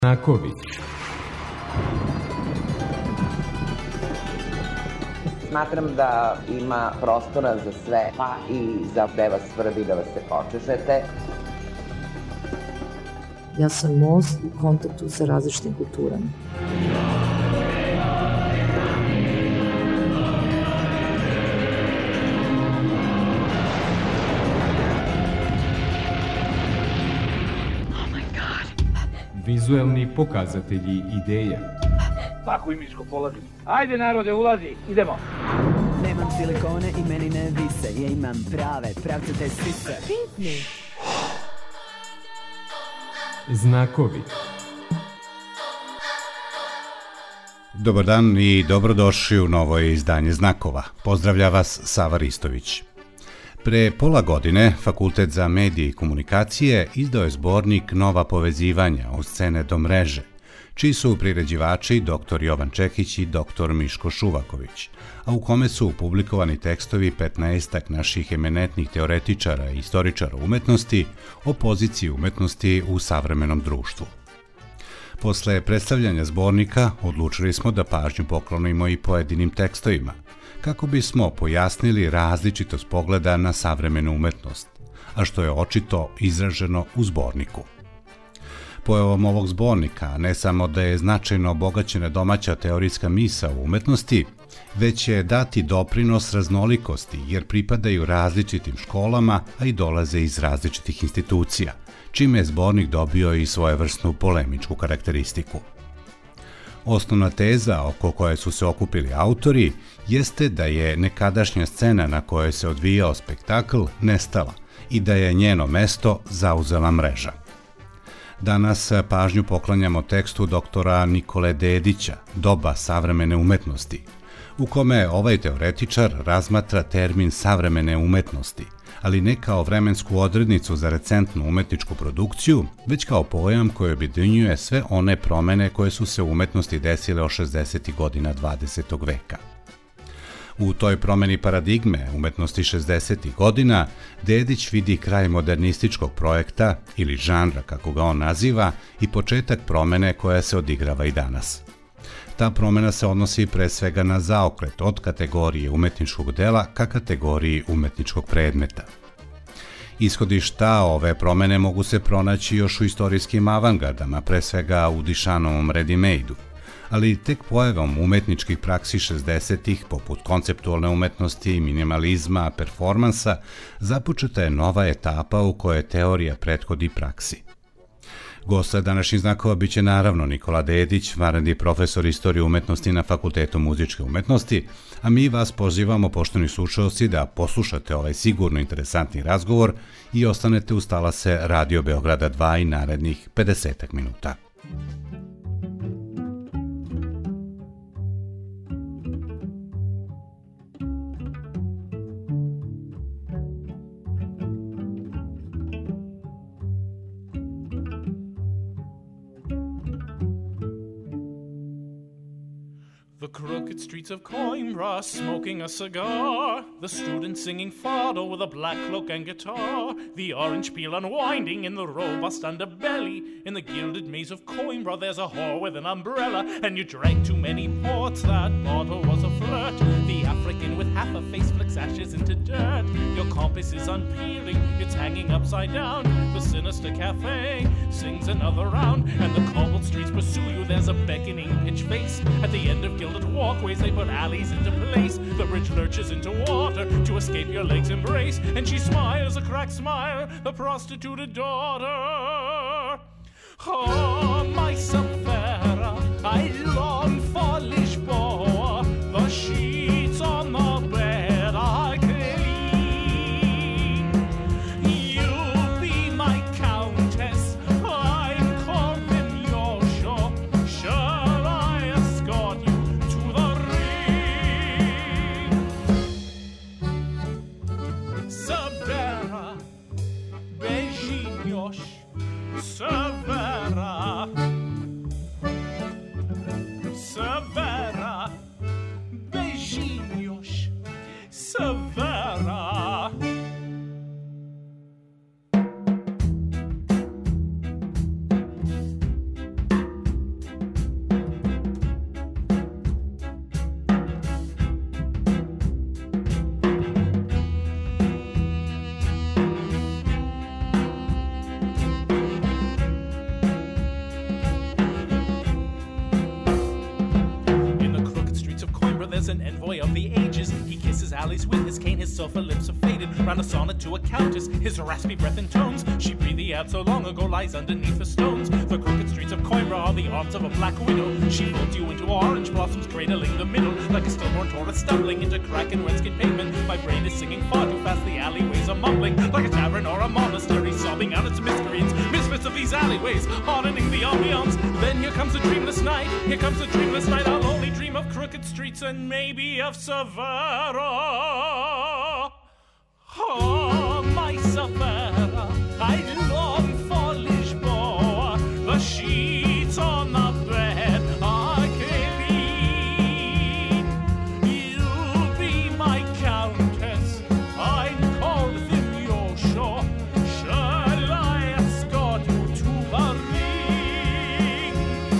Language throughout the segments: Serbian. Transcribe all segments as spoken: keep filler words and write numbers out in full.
Znakovi. Smatram da ima prostora za sve, pa i za gde vas svrbi da vas se počešete. Ja sam most u kontaktu sa različitim kulturama. Vizuelni pokazatelji ideja. Tako i Miško polazi. Ajde narode, ulazi, idemo. Nemam silikone i meni ne vise. Ja imam prave, pravcate sise. Pitni. Znakovi. Dobar dan i dobrodošli u novo izdanje Znakova. Pozdravlja vas Sava Ristović. Pre pola godine Fakultet za medije i komunikacije izdao je zbornik Nova povezivanja od scene do mreže, čiji su priređivači doktor Jovan Čekić i doktor Miško Šuvaković, a u kome su publikovani tekstovi petnaestak naših eminentnih teoretičara i istoričara umetnosti o poziciji umetnosti u savremenom društvu. Posle predstavljanja zbornika odlučili smo da pažnju poklonimo i pojedinim tekstovima, kako bismo pojasnili različitost pogleda na savremenu umetnost, a što je očito izraženo u zborniku. Pojavom ovog zbornika ne samo da je značajno obogaćena domaća teorijska misao u umetnosti, već je dati doprinos raznolikosti jer pripadaju različitim školama, a i dolaze iz različitih institucija, čime je zbornik dobio i svojevrsnu polemičku karakteristiku. Osnovna teza oko koje su se okupili autori jeste da je nekadašnja scena na kojoj se odvijao spektakl nestala i da je njeno mesto zauzela mreža. Danas pažnju poklanjamo tekstu doktora Nikole Dedića, Doba savremene umetnosti, u kome ovaj teoretičar razmatra termin savremene umetnosti, ali ne kao vremensku odrednicu za recentnu umetničku produkciju, već kao pojam koji objedinjuje sve one promene koje su se u umetnosti desile od šezdesetih godina dvadesetog veka. U toj promeni paradigme umetnosti šezdesetih godina Dedić vidi kraj modernističkog projekta ili žanra kako ga on naziva i početak promene koja se odigrava i danas. Ta promena se odnosi pre svega na zaokret od kategorije umetničkog dela ka kategoriji umetničkog predmeta. Ishodišta ove promene mogu se pronaći još u istorijskim avangardama, pre svega u Dišanovom ready-made-u, ali tek pojavom umetničkih praksi šezdesetih, poput konceptualne umetnosti, minimalizma, performansa, započeta je nova etapa u kojoj teorija prethodi praksi. Gosta današnjih Znakova biće naravno Nikola Dedić, vanredni profesor istorije umetnosti na Fakultetu muzičke umetnosti, a mi vas pozivamo, poštovani slušaoci, da poslušate ovaj sigurno interesantni razgovor i ostanete uz talase Radio Beograda dva i narednih pedesetak minuta. The crooked streets of Coimbra, smoking a cigar. The student singing fado with a black cloak and guitar. The orange peel unwinding in the robust underbelly. In the gilded maze of Coimbra, there's a whore with an umbrella. And you drank too many ports, that bottle was a flirt. The African with half a face flicks ashes into dirt. Your compass is unpeeling, it's hanging upside down. The sinister cafe sings another round. And the cobbled streets pursue you, there's a beckoning pitch face. At the end of gilded walkways, they put alleys into place. The bridge lurches into water to escape your leg's embrace. And she smiles a cracked smile, the prostituted daughter. Oh, my Safara, I long for Lisboa. The sheets on the bed are clean. You'll be my countess, I'm carving your shore. Shall I escort you to the ring? Severa, beijinhos, Severa, as an envoy of the ages. He kisses alleys with his cane, his sulphur lips are faded. Round a sonnet to a countess, his raspy breath intones. She breathed the ad so long ago lies underneath the stones. The crooked streets of Coimbra are the arms of a black widow. She folds you into orange blossoms, cradling the middle. Like a stillborn tortoise stumbling into crack and red-skin pavement. My brain is singing far too fast, the alleyways are mumbling. Like a tavern or a monastery, sobbing out its miscreants. Misfits of these alleyways, hardening the ambiance. Then here comes a dreamless night, here comes a dreamless night. I'll only dream of crooked streets and maybe of Severa. Oh, my Severa, I long for Lisboa. The sheets on the bed are clean. You'll be my countess, I'm called Vimyosho. Shall I escort you to the ring?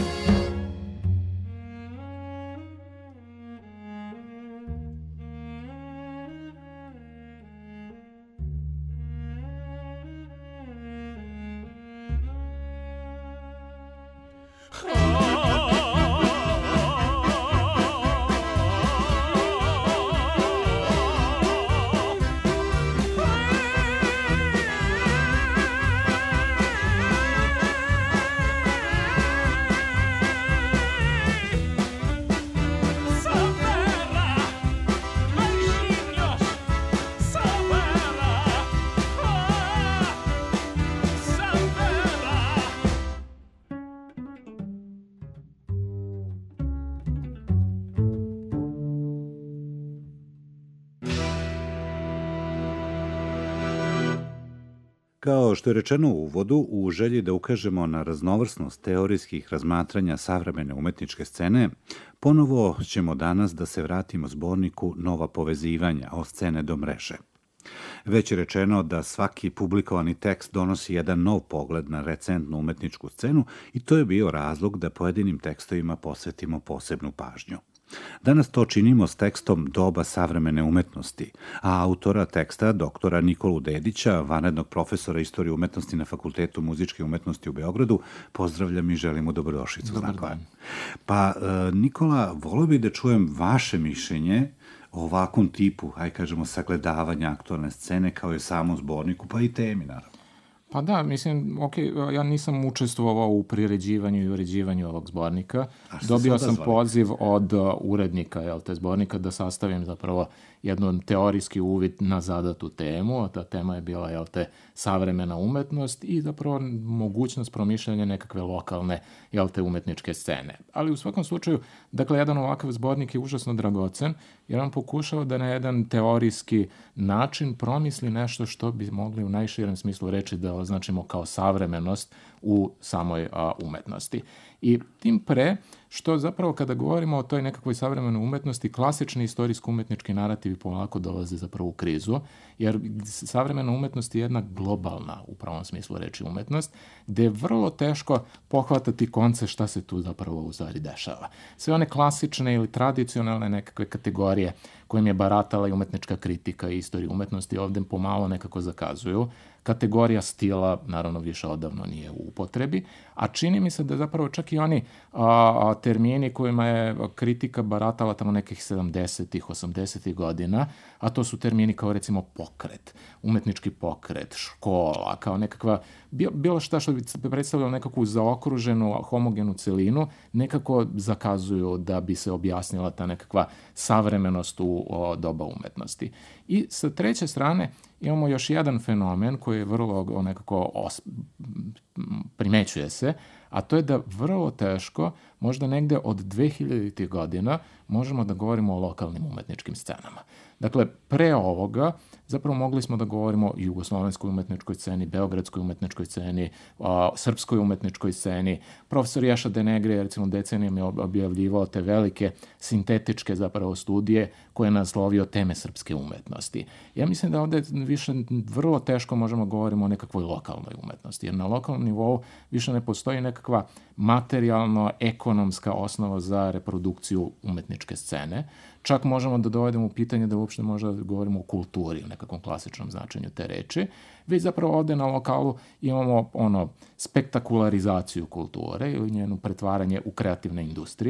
Kao što je rečeno u uvodu, u želji da ukažemo na raznovrsnost teorijskih razmatranja savremene umetničke scene, ponovo ćemo danas da se vratimo zborniku Nova povezivanja od scene do mreže. Već je rečeno da svaki publikovani tekst donosi jedan nov pogled na recentnu umetničku scenu i to je bio razlog da pojedinim tekstovima posvetimo posebnu pažnju. Danas to činimo s tekstom Doba savremene umetnosti, a autora teksta, doktora Nikolu Dedića, vanrednog profesora istorije umetnosti na Fakultetu muzičke umetnosti u Beogradu, pozdravljam i želim mu dobrodošlicu. Znakova. Pa, Nikola, volio bih da čujem vaše mišljenje o ovakvom tipu, aj kažemo, sagledavanja aktualne scene kao i samom zborniku, pa i temi, naravno. Pa da, mislim, ok, ja nisam učestvovao u priređivanju i uređivanju ovog zbornika. Dobio sam poziv od urednika, jel te, zbornika da sastavim zapravo jedan teorijski uvid na zadatu temu. Ta tema je bila, jel te, savremena umetnost i zapravo mogućnost promišljanja nekakve lokalne, jel te, umetničke scene. Ali u svakom slučaju, dakle, jedan ovakav zbornik je užasno dragocen, jer on pokušao da na jedan teorijski način promisli nešto što bi mogli u najširem smislu reći da označimo kao savremenost u samoj a, umetnosti. I tim pre, što zapravo kada govorimo o toj nekakvoj savremenoj umetnosti, klasični istorijsko-umetnički narativi polako dolaze zapravo u krizu, jer savremena umetnost je jedna globalna, u pravom smislu reči, umetnost, gde je vrlo teško pohvatati konce šta se tu zapravo u stvari dešava. Sve one klasične ili tradicionalne nekakve kategorije kojim je baratala i umetnička kritika i istorija umetnosti ovde pomalo nekako zakazuju. Kategorija stila, naravno, više odavno nije u upotrebi, a čini mi se da zapravo čak i oni a, termini kojima je kritika baratala tamo nekih sedamdesetih, osamdesetih godina, a to su termini kao recimo pokret, umetnički pokret, škola, kao nekakva, bilo šta što bi predstavljalo nekakvu zaokruženu, homogenu celinu, nekako zakazuju da bi se objasnila ta nekakva savremenost u o, doba umetnosti. I sa treće strane imamo još jedan fenomen koji je vrlo nekako os, primećuje se, a to je da vrlo teško, možda negde od dvehiljaditih godina, možemo da govorimo o lokalnim umetničkim scenama. Dakle, pre ovoga zapravo mogli smo da govorimo o jugoslovenskoj umetničkoj sceni, beogradskoj umetničkoj sceni, o srpskoj umetničkoj sceni. Profesor Ješa Denegre, recimo, decenijom je objavljivao te velike sintetičke zapravo studije koje je naslovio teme srpske umetnosti. Ja mislim da ovde više vrlo teško možemo govorimo o nekakvoj lokalnoj umetnosti, jer na lokalnom nivou više ne postoji nekakva materijalno-ekonomska osnova za reprodukciju umetničke scene. Čak možemo da dovedemo u pitanje da uopšte možda govorimo o kulturi, u nekakvom klasičnom značenju te reči. Već zapravo ovde na lokalu imamo ono spektakularizaciju kulture ili njenu pretvaranje u kreativne industrije,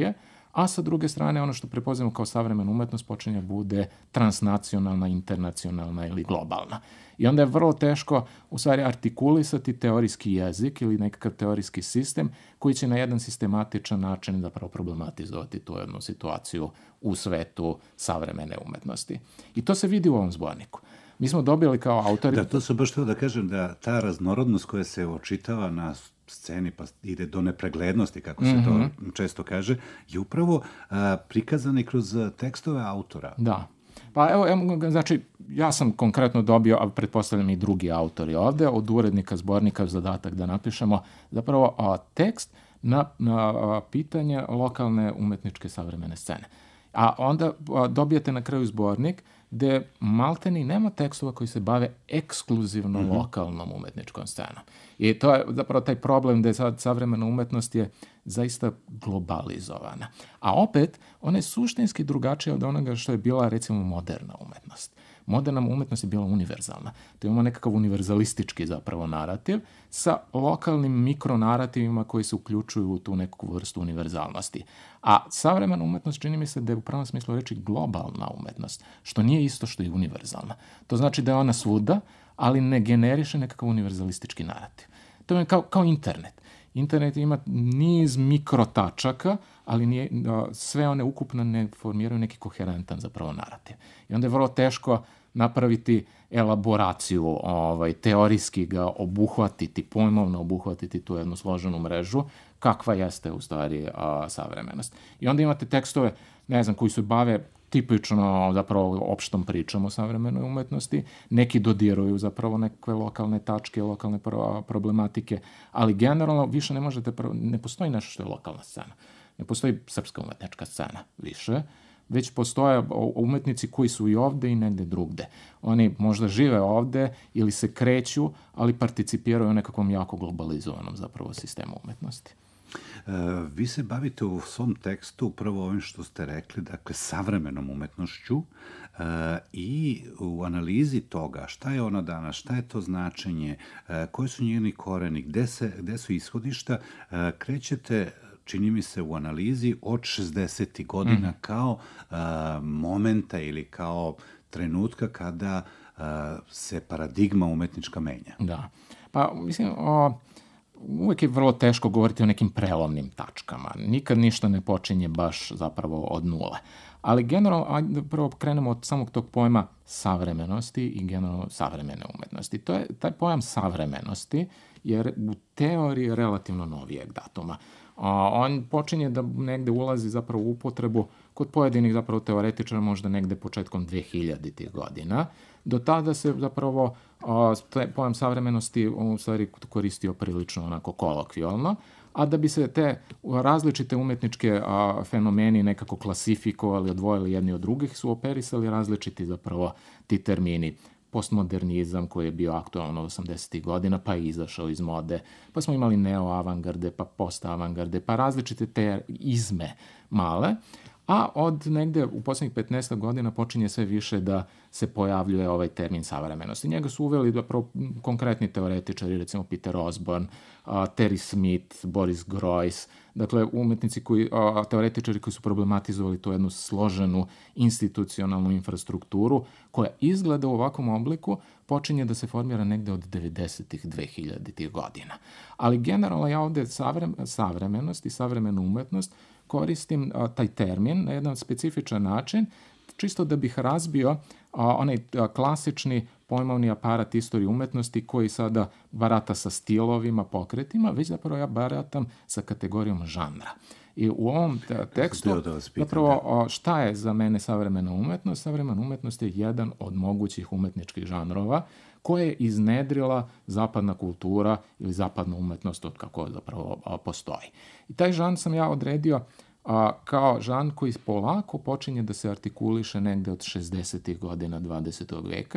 a sa druge strane ono što prepoznajemo kao savremena umetnost počinje da bude transnacionalna, internacionalna ili globalna. I onda je vrlo teško u stvari artikulisati teorijski jezik ili nekakav teorijski sistem koji će na jedan sistematičan način zapravo problematizovati tu jednu situaciju u svetu savremene umetnosti. I to se vidi u ovom zborniku. Mi smo dobili kao autori... Da, to sam baš htio da kažem da ta raznorodnost koja se očitava na sceni pa ide do nepreglednosti, kako se to mm-hmm. često kaže, je upravo a, prikazana i kroz tekstove autora. Da. Pa evo, evo, znači, ja sam konkretno dobio, a pretpostavljam i drugi autori ovde, od urednika zbornika zadatak da napišemo zapravo a, tekst na, na a, pitanje lokalne umetničke savremene scene. A onda a, dobijete na kraju zbornik gde malteni nema tekstova koji se bave ekskluzivno mm-hmm. lokalnom umetničkom scenom. I to je zapravo taj problem da je sad savremena umetnost je zaista globalizovana. A opet, ona je suštinski drugačija od onoga što je bila, recimo, moderna umetnost. Moderna umetnost je bila univerzalna. To imamo nekakav univerzalistički zapravo narativ sa lokalnim mikronarativima koji se uključuju u tu neku vrstu univerzalnosti. A savremena umetnost čini mi se da je u pravom smislu reči globalna umetnost, što nije isto što je univerzalna. To znači da je ona svuda, ali ne generiše nekakav univerzalistički narativ. To je kao, kao internet. Internet ima niz mikrotačaka, ali nije, sve one ukupno ne formiraju neki koherentan zapravo narativ. I onda je vrlo teško napraviti elaboraciju, ovaj, teorijski ga obuhvatiti, pojmovno obuhvatiti tu jednu složenu mrežu, kakva jeste u stvari a, savremenost. I onda imate tekstove, ne znam, koji se bave tipično zapravo opštom pričom o savremenoj umetnosti, neki dodiruju zapravo neke lokalne tačke, lokalne pro- problematike, ali generalno više ne možete, ne postoji nešto što je lokalna scena. Ne postoji srpska umetnička scena više, već postoje umetnici koji su i ovde i negde drugde. Oni možda žive ovde ili se kreću, ali participiraju u nekakvom jako globalizovanom zapravo sistemu umetnosti. Uh, vi se bavite u svom tekstu upravo ovim što ste rekli, dakle, savremenom umetnošću uh, i u analizi toga šta je ona danas, šta je to značenje, uh, koji su njeni koreni, gde, se, gde su ishodišta, uh, krećete, čini mi se, u analizi od šezdesetih godina mm. kao uh, momenta ili kao trenutka kada uh, se paradigma umetnička menja. Da. Pa, mislim, o... uvek je vrlo teško govoriti o nekim prelomnim tačkama. Nikad ništa ne počinje baš zapravo od nule. Ali generalno, ajde prvo krenemo od samog tog pojma savremenosti i generalno savremene umetnosti. To je, taj pojam savremenosti je u teoriji relativno novijeg datuma. A, on počinje da negde ulazi zapravo u upotrebu kod pojedinih zapravo teoretičara možda negde početkom dvehiljaditih godina. Do tada se zapravo a, pojam savremenosti u stvari koristio prilično onako kolokvijalno, a da bi se te različite umetničke a, fenomeni nekako klasifikovali, odvojili jedni od drugih, su operisali različiti zapravo ti termini. Postmodernizam koji je bio aktualan od osamdesetih godina, pa je izašao iz mode, pa smo imali neo-avangarde, pa post-avangarde, pa različite te izme male, a od negde u poslednjih petnaest godina počinje sve više da se pojavljuje ovaj termin savremenosti. Njega su uveli zapravo konkretni teoretičari, recimo Peter Osborne, uh, Terry Smith, Boris Groys, dakle umetnici koji, uh, teoretičari koji su problematizovali tu jednu složenu institucionalnu infrastrukturu koja izgleda u ovakvom obliku počinje da se formira negde od devedesetih, dvehiljaditih godina. Ali generalno ja ovde savrem, savremenost i savremenu umetnost koristim a, taj termin na jedan specifičan način, čisto da bih razbio a, onaj a, klasični pojmovni aparat istorije umetnosti koji sada barata sa stilovima, pokretima, već zapravo ja baratam sa kategorijom žanra. I u ovom tekstu, da zapravo, šta je za mene savremena umetnost? Savremena umetnost je jedan od mogućih umetničkih žanrova koje je iznedrila zapadna kultura ili zapadna umetnost od kako zapravo a, postoji. I taj žanr sam ja odredio a, kao žanr koji polako počinje da se artikuliše negde od šezdesetih godina dvadesetog veka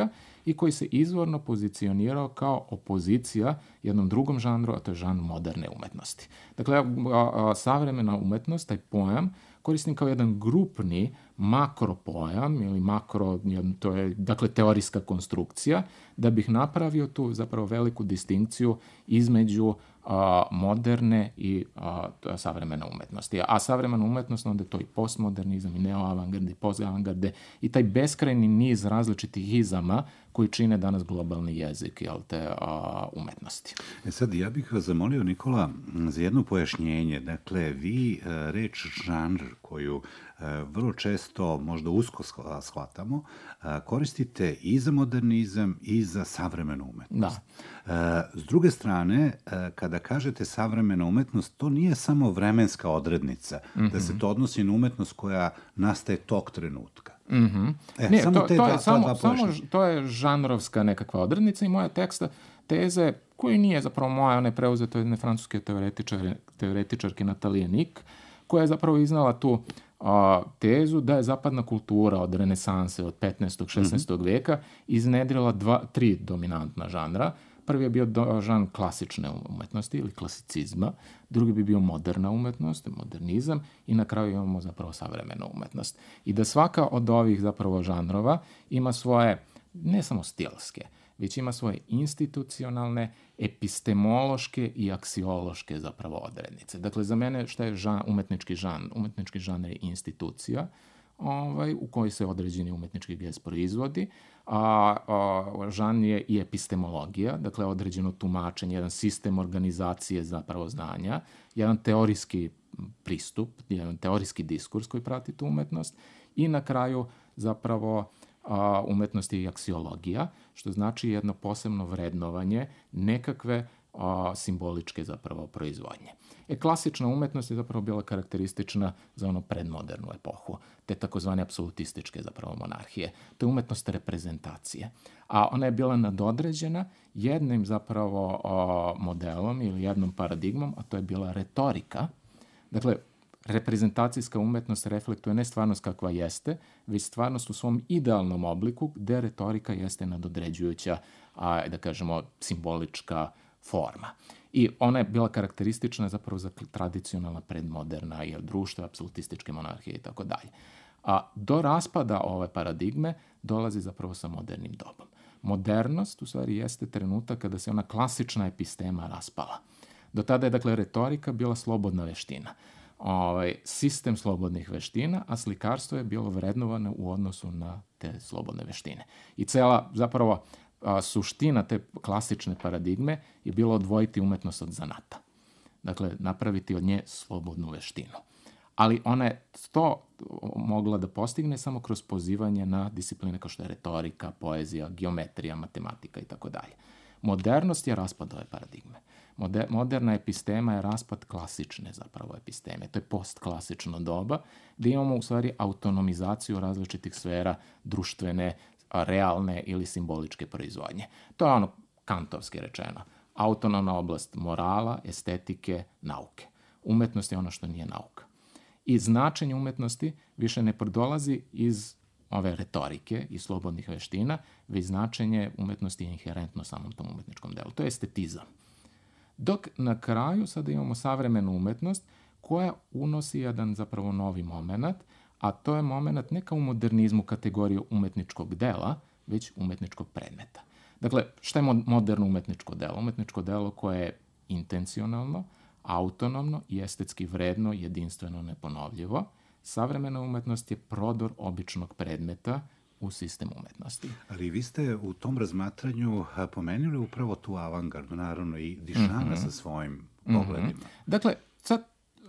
i koji se izvorno pozicionirao kao opozicija jednom drugom žanru, a to je žanr moderne umetnosti. Dakle, a, a, savremena umetnost, taj pojam, koristim kao jedan grupni makropojam ili makro, to je dakle teorijska konstrukcija, da bih napravio tu zapravo veliku distinkciju između a, moderne i a, savremene umetnosti. A savremena umetnost, onda je to i postmodernizam, i neoavangarde, i postavangarde, i taj beskrajni niz različitih izama koji čine danas globalni jezik, jel te, a, umetnosti. E sad, ja bih vas zamolio, Nikola, za jedno pojašnjenje. Dakle, vi a, reč žanr koju a, vrlo često, možda usko shvatamo, a, koristite i za modernizam i za savremenu umetnost. Da. A, s druge strane, a, kada kažete savremena umetnost, to nije samo vremenska odrednica, mm-hmm. da se to odnosi na umetnost koja nastaje tog trenutka. Mm-hmm. E, Nije, samo to, te to, dva, je, samo, dva samo to je žanrovska nekakva odrednica i moja teksta teze, koji nije zapravo moja, ona je preuzeta od jedne francuske teoretičar, teoretičarke Natalije Nik, koja je zapravo iznala tu a, tezu da je zapadna kultura od renesanse, od petnaestog šesnaestog Mm-hmm. veka iznedrila dva, tri dominantna žanra. Prvi je bio do, žan klasične umetnosti ili klasicizma, drugi bi bio moderna umetnost, modernizam, i na kraju imamo zapravo savremenu umetnost. I da svaka od ovih zapravo žanrova ima svoje, ne samo stilske, već ima svoje institucionalne, epistemološke i aksiološke zapravo odrednice. Dakle, za mene šta je žan, umetnički žan? Umetnički žan je institucija, ovaj, u kojoj se određeni umetnički gest proizvodi, a, a žan je i epistemologija, dakle određeno tumačenje, jedan sistem organizacije zapravo znanja, jedan teorijski pristup, jedan teorijski diskurs koji prati tu umetnost, i na kraju zapravo a, umetnost je i aksiologija, što znači jedno posebno vrednovanje nekakve a, simboličke zapravo proizvodnje. E, klasična umetnost je zapravo bila karakteristična za ono predmodernu epohu, te takozvane apsolutističke zapravo monarhije. To je umetnost reprezentacije. A ona je bila nadodređena jednim zapravo a, modelom ili jednom paradigmom, a to je bila retorika. Dakle, reprezentacijska umetnost reflektuje ne stvarnost kakva jeste, već stvarnost u svom idealnom obliku, gde retorika jeste nadodređujuća, a, da kažemo, simbolička forma. I ona je bila karakteristična zapravo za tradicionalna predmoderna i društva, apsolutističke monarhije i tako dalje. A do raspada ove paradigme dolazi zapravo sa modernim dobom. Modernost u stvari jeste trenutak kada se ona klasična epistema raspala. Do tada je, dakle, retorika bila slobodna veština. Ovaj, sistem slobodnih veština, a slikarstvo je bilo vrednovano u odnosu na te slobodne veštine. I cela, zapravo, a, suština te klasične paradigme je bilo odvojiti umetnost od zanata. Dakle, napraviti od nje slobodnu veštinu. Ali ona je to mogla da postigne samo kroz pozivanje na discipline kao što je retorika, poezija, geometrija, matematika i tako dalje. Modernost je raspad ove paradigme. Moder, moderna epistema je raspad klasične zapravo episteme. To je postklasično doba gde imamo u stvari autonomizaciju različitih sfera društvene, realne ili simboličke proizvodnje. To je ono kantovski rečeno. Autonomna oblast morala, estetike, nauke. Umetnost je ono što nije nauka. I značenje umetnosti više ne prodolazi iz ove retorike i slobodnih veština, već značenje umetnosti je inherentno samom tom umetničkom delu. To je estetizam. Dok na kraju sada imamo savremenu umetnost koja unosi jedan zapravo novi moment, a to je moment ne kao u modernizmu kategoriju umetničkog dela, već umetničkog predmeta. Dakle, šta je moderno umetničko delo? Umetničko delo koje je intencionalno, autonomno i estetski vredno, jedinstveno, neponovljivo. Savremena umetnost je prodor običnog predmeta u sistem umetnosti. Ali vi ste u tom razmatranju pomenuli upravo tu avangardu, naravno i Dišana mm-hmm. sa svojim pogledima. Mm-hmm. Dakle, sad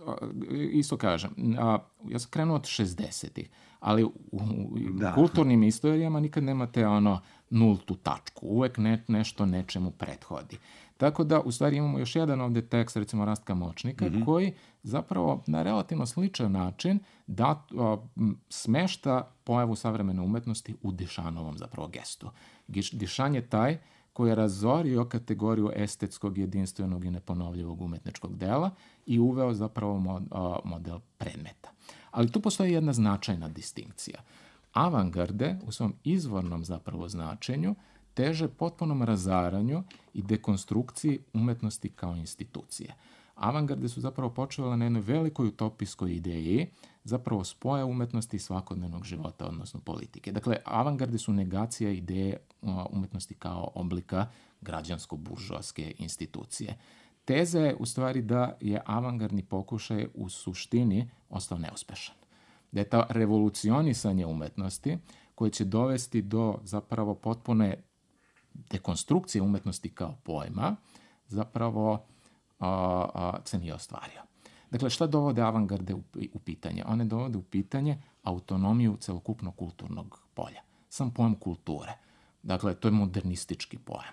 isto kažem, ja sam krenuo od šezdesetih, ali u, u da. kulturnim istorijama nikad nemate ono nultu tačku. Uvek ne, nešto nečemu prethodi. Tako da, u stvari, imamo još jedan ovde tekst, recimo Rastka Močnika, mm-hmm. koji zapravo na relativno sličan način da o, smešta pojavu savremene umetnosti u Dišanovom zapravo gestu. Dišan je taj koji je razorio kategoriju estetskog, jedinstvenog i neponovljivog umetničkog dela i uveo zapravo mod, o, model predmeta. Ali tu postoji jedna značajna distinkcija. Avangarde u svom izvornom zapravo značenju teže potpunom razaranju i dekonstrukciji umetnosti kao institucije. Avangarde su zapravo počele na jednoj velikoj utopijskoj ideji zapravo spoja umetnosti i svakodnevnog života, odnosno politike. Dakle, avangarde su negacija ideje umetnosti kao oblika građansko-buržoaske institucije. Teza je u stvari da je avangardni pokušaj u suštini ostao neuspešan. Da je to revolucionisanje umetnosti koje će dovesti do zapravo potpune dekonstrukcije umetnosti kao pojma, zapravo a, a, se nije ostvario. Dakle, šta dovode avangarde u, u pitanje? One dovode u pitanje autonomiju celokupnog kulturnog polja. Sam pojam kulture. Dakle, to je modernistički pojam.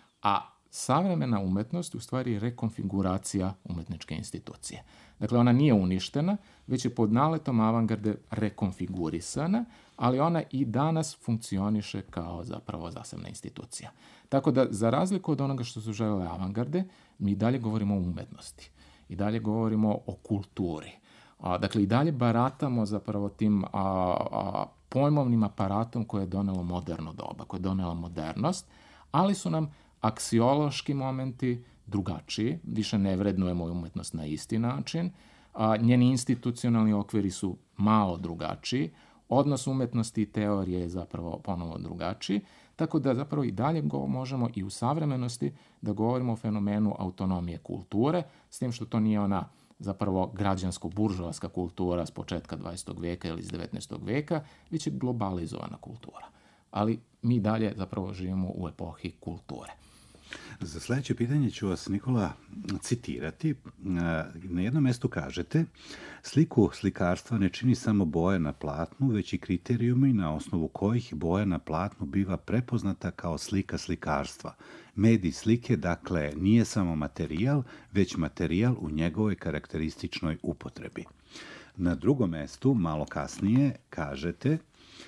A savremena umetnost u stvari je rekonfiguracija umetničke institucije. Dakle, ona nije uništena, već je pod naletom avangarde rekonfigurisana, ali ona i danas funkcioniše kao zapravo zasebna institucija. Tako da, za razliku od onoga što su želele avangarde, mi dalje govorimo o umetnosti. I dalje govorimo o kulturi. A, dakle, i dalje baratamo zapravo tim a, a, pojmovnim aparatom koje je donelo moderno doba, koje je donela modernost, ali su nam aksiološki momenti drugačiji, više ne vrednujemo umetnost na isti način, a, njeni institucionalni okviri su malo drugačiji, odnos umetnosti i teorije je zapravo ponovo drugačiji, tako da zapravo i dalje go možemo i u savremenosti da govorimo o fenomenu autonomije kulture, s tim što to nije ona zapravo građansko-buržoaska kultura s početka dvadesetog veka ili iz devetnaestog veka, već je globalizovana kultura. Ali mi dalje zapravo živimo u epohi kulture. Za sledeće pitanje ću vas, Nikola, citirati. Na jednom mestu kažete: sliku slikarstva ne čini samo boja na platnu, već i kriterijumi na osnovu kojih boja na platnu biva prepoznata kao slika slikarstva. Medij slike, dakle, nije samo materijal, već materijal u njegovoj karakterističnoj upotrebi. Na drugom mestu, malo kasnije, kažete: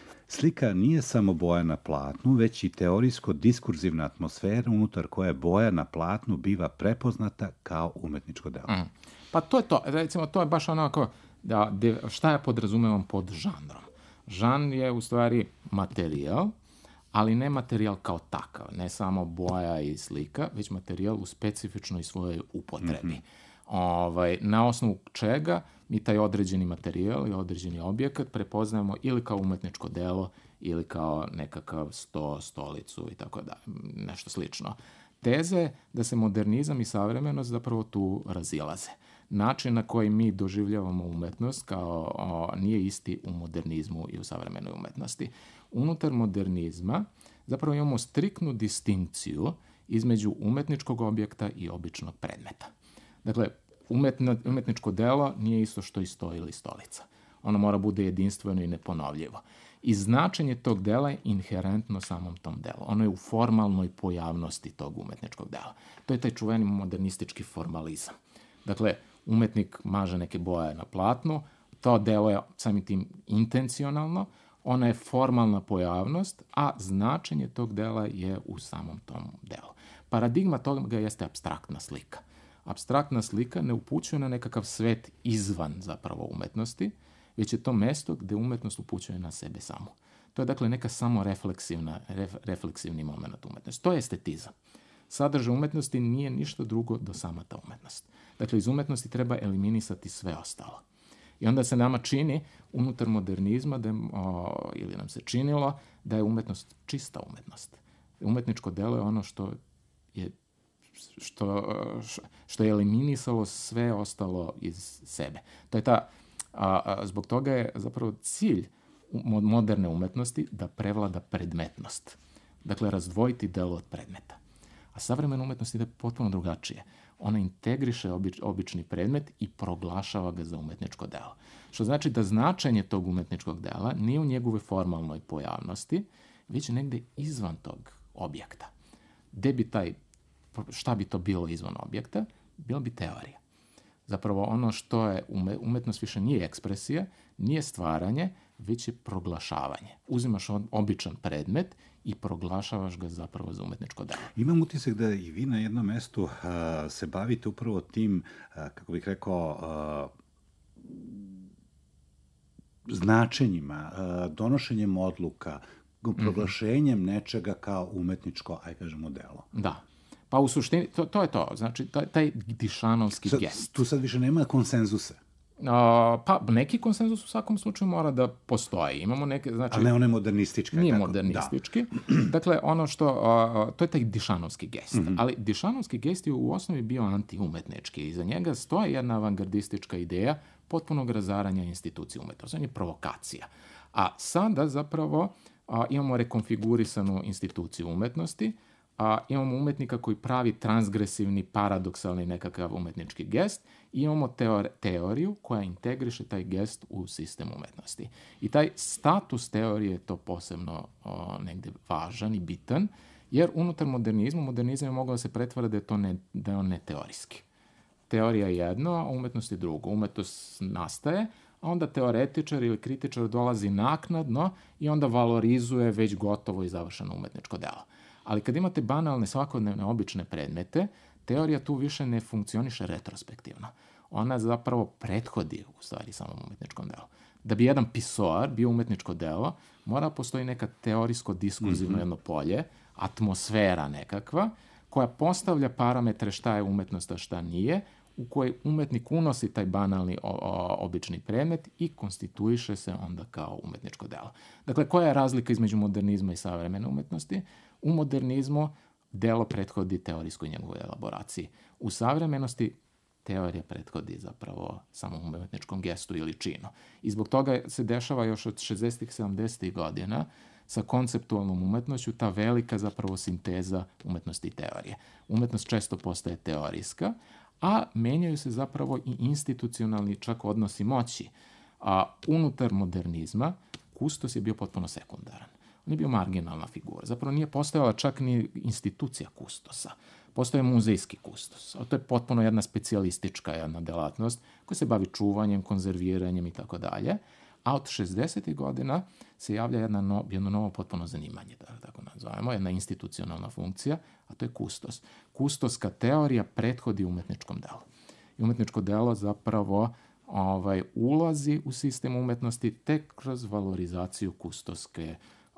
slika nije samo boja na platnu, već i teorijsko-diskurzivna atmosfera unutar koje boja na platnu biva prepoznata kao umetničko delo. Mm. Pa to je to. Recimo, to je baš onako, da, de, šta ja podrazumevam pod žanrom. Žanr je u stvari materijal, ali ne materijal kao takav. Ne samo boja i slika, već materijal u specifičnoj svojoj upotrebi. Mm-hmm. Ovaj, na osnovu čega mi taj određeni materijal i određeni objekat prepoznajemo ili kao umetničko delo ili kao nekakav sto, stolicu i tako da, nešto slično. Teza je da se modernizam i savremenost zapravo tu razilaze. Način na koji mi doživljavamo umetnost kao o, nije isti u modernizmu i u savremenoj umetnosti. Unutar modernizma zapravo imamo striktnu distinkciju između umetničkog objekta i običnog predmeta. Dakle, umetno, umetničko delo nije isto što i sto ili stolica. Ono mora bude jedinstveno i neponovljivo. I značenje tog dela je inherentno samom tom delu. Ono je u formalnoj pojavnosti tog umetničkog dela. To je taj čuveni modernistički formalizam. Dakle, umetnik maže neke boje na platnu, to delo je samim tim intencionalno, ona je formalna pojavnost, a značenje tog dela je u samom tom delu. Paradigma toga jeste apstraktna slika. Apstraktna slika ne upućuje na nekakav svet izvan zapravo umetnosti, već je to mesto gde umetnost upućuje na sebe samu. To je dakle neka samorefleksivna, ref, refleksivni moment umetnosti. To je estetizam. Sadržaj umetnosti nije ništa drugo do sama ta umetnost. Dakle, iz umetnosti treba eliminisati sve ostalo. I onda se nama čini unutar modernizma, da, o, ili nam se činilo, da je umetnost čista umetnost. Umetničko delo je ono što je što, što je eliminisalo sve ostalo iz sebe. To je ta, a, a, zbog toga je zapravo cilj moderne umetnosti da prevlada predmetnost. Dakle, razdvojiti delo od predmeta. A savremena umetnost ide potpuno drugačije. Ona integriše obič, obični predmet i proglašava ga za umetničko delo. Što znači da značenje tog umetničkog dela nije u njegove formalnoj pojavnosti, već negde izvan tog objekta. Gde bi taj, šta bi to bilo izvan objekta? Bila bi teorija. Zapravo ono što je umetnost više nije ekspresija, nije stvaranje, već je proglašavanje. Uzimaš običan predmet i proglašavaš ga zapravo za umetničko delo. Imam utisak da i vi na jednom mestu a, se bavite upravo tim, a, kako bih rekao, a, značenjima, a, donošenjem odluka, proglašenjem mm-hmm. nečega kao umetničko, aj kažemo, delo. Da. Pa u suštini, to, to je to. Znači, taj, taj dišanovski sad, gest. Tu sad više nema konsenzusa. Uh, pa neki konsenzus u svakom slučaju mora da postoji. Imamo neke, znači... Ali ne one modernističke. Nije tako, modernistički. Da. Dakle, ono što, uh, to je taj dišanovski gest. Mm-hmm. Ali dišanovski gest je u osnovi bio antiumetnički. Iza njega stoji jedna avangardistička ideja potpunog razaranja institucije umetnosti. On je provokacija. A sada zapravo uh, imamo rekonfigurisanu instituciju umetnosti, a imamo umetnika koji pravi transgresivni, paradoksalni nekakav umetnički gest i imamo teori- teoriju koja integriše taj gest u sistem umetnosti. I taj status teorije je to posebno o, negde važan i bitan, jer unutar modernizmu, modernizam je mogao da se pretvara da je, to ne, da je on neteorijski. Teorija je jedno, a umetnost je drugo. Umetnost nastaje, a onda teoretičar ili kritičar dolazi naknadno i onda valorizuje već gotovo i završeno umetničko delo. Ali kad imate banalne, svakodnevne, obične predmete, teorija tu više ne funkcioniše retrospektivno. Ona zapravo prethodi u stvari samom umetničkom delu. Da bi jedan pisoar bio umetničko delo, mora postoji neka teorijsko-diskurzivno mm-hmm. jedno polje, atmosfera nekakva, koja postavlja parametre šta je umetnost, a šta nije, u kojoj umetnik unosi taj banalni o, o, obični predmet i konstituiše se onda kao umetničko delo. Dakle, koja je razlika između modernizma i savremene umetnosti? U modernizmu delo prethodi teorijskoj njegovoj elaboraciji. U savremenosti teorija prethodi zapravo samom umetničkom gestu ili činu. I zbog toga se dešava još od šezdesetih sedamdesetih godina sa konceptualnom umetnošću ta velika zapravo sinteza umetnosti i teorije. Umetnost često postaje teorijska, a menjaju se zapravo i institucionalni čak odnosi moći. A unutar modernizma kustos je bio potpuno sekundaran. On je bio marginalna figura. Zapravo nije postojala čak ni institucija kustosa. Postoje muzejski kustos. A to je potpuno jedna specijalistička jedna delatnost koja se bavi čuvanjem, konzerviranjem i tako dalje. A od šezdesetih godina se javlja jedna no, jedno novo potpuno zanimanje, da tako nazovemo, jedna institucionalna funkcija, a to je kustos. Kustoska teorija prethodi umetničkom delu. I umetničko delo zapravo ovaj, ulazi u sistem umetnosti tek kroz valorizaciju kustoske,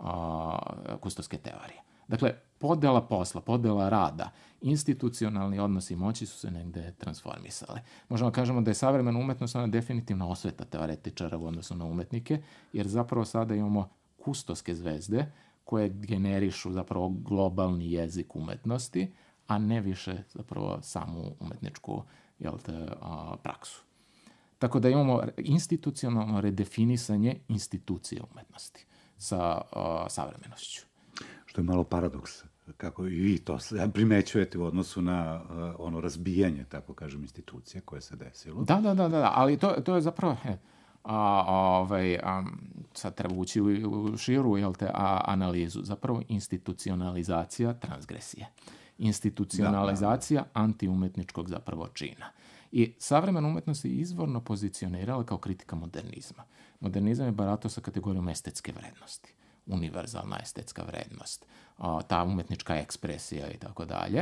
a, kustoske teorije. Dakle, podela posla, podela rada, institucionalni odnosi moći su se negde transformisale. Možemo kažemo da je savremena umetnost ona definitivno osveta teoretičara u odnosu na umetnike, jer zapravo sada imamo kustoske zvezde koje generišu zapravo globalni jezik umetnosti, a ne više zapravo samu umetničku jel te, a, praksu. Tako da imamo institucionalno redefinisanje institucije umetnosti sa a, savremenošću. Što je malo paradoks, kako i vi to primećujete u odnosu na uh, ono razbijanje, tako kažem, institucije koje se desilo. Da, da, da, da, ali to, to je zapravo, he, a, ovaj, a, sad treba ući u, u širu jel te, a, analizu, zapravo institucionalizacija transgresije. Institucionalizacija da, da. antiumetničkog zapravo čina. I savremena umetnost je izvorno pozicionirala kao kritika modernizma. Modernizam je baratao sa kategorijom estetske vrednosti. Univerzalna estetska vrednost, a, ta umetnička ekspresija i tako dalje,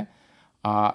a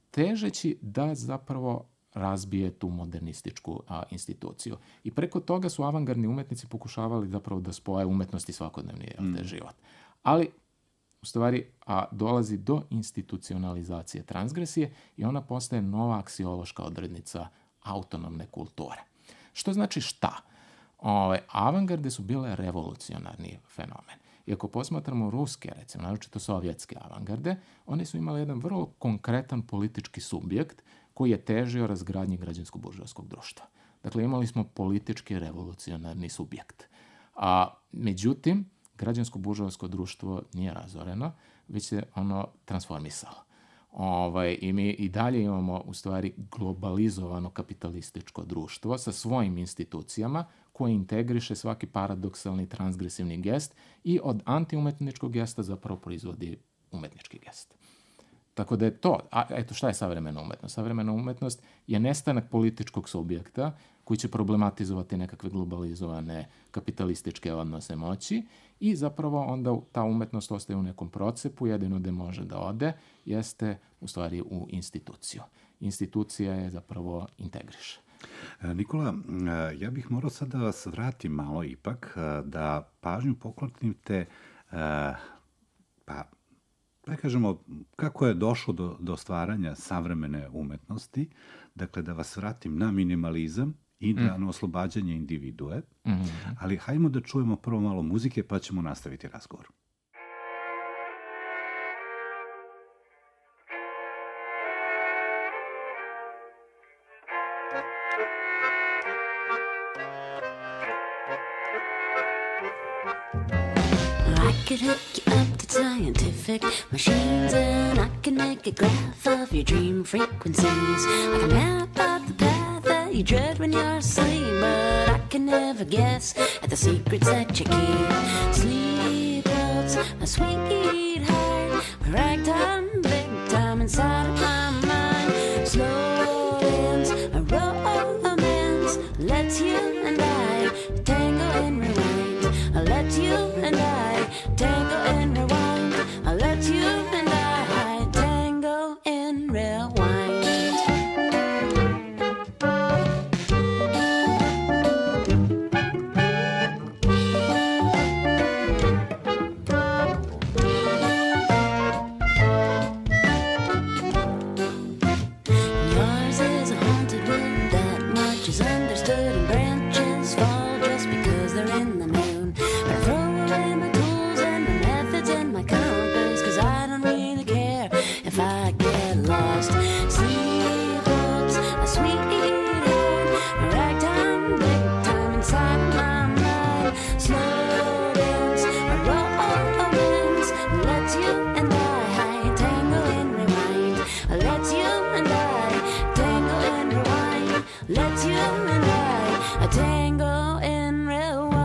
težeći da zapravo razbije tu modernističku a, instituciju. I preko toga su avangardni umetnici pokušavali zapravo da spoje umetnost i svakodnevni mm. život. Ali, u stvari, a, dolazi do institucionalizacije transgresije i ona postaje nova aksiološka odrednica autonomne kulture. Što znači šta? Ove, avangarde su bile revolucionarni fenomen. I ako posmatramo ruske, recimo, naročito sovjetske avangarde, one su imale jedan vrlo konkretan politički subjekt koji je težio razgradnji građansko-buržoaskog društva. Dakle, imali smo politički revolucionarni subjekt. A, međutim, građansko-buržoasko društvo nije razoreno, već se ono transformisalo. Ovaj, I mi i dalje imamo u stvari globalizovano kapitalističko društvo sa svojim institucijama koje integriše svaki paradoksalni transgresivni gest i od antiumetničkog gesta zapravo proizvodi umetnički gest. Tako da je to, a eto šta je savremena umetnost? Savremena umetnost je nestanak političkog subjekta koji će problematizovati nekakve globalizovane kapitalističke odnose moći i zapravo onda ta umetnost ostaje u nekom procepu, jedino gde može da ode jeste u stvari u instituciju. Institucija je zapravo integriše. Nikola, ja bih morao sad da vas vratim malo ipak, da pažnju poklonite Pa, da kažemo, kako je došlo do, do stvaranja savremene umetnosti, dakle da vas vratim na minimalizam i da, mm. na oslobađanje individue, mm-hmm. ali hajmo da čujemo prvo malo muzike pa ćemo nastaviti razgovor. Could hook you up to scientific machines, and I can make a graph of your dream frequencies. I can map out the path that you dread when you're asleep, but I can never guess at the secrets that you keep. Sleep walks, my sweetheart, ragtime, big time inside of my mind. Slow dance, a romance, lets you and I tango and rewind. Let you and I tango and rewind. I'll let you and I tango and rewind. Yours is a haunted wind that much is understood, and branches fall just because they're in the moon. But I throw away my tools and my methods and my compass, 'cause I don't really care if I get lost. Sleep walks, a sweetheart, a ragtime, big time inside my mind. Slow dance, a romance, lets you and I tango and rewind. Lets you and I tango and rewind. Lets you and I tango and rewind.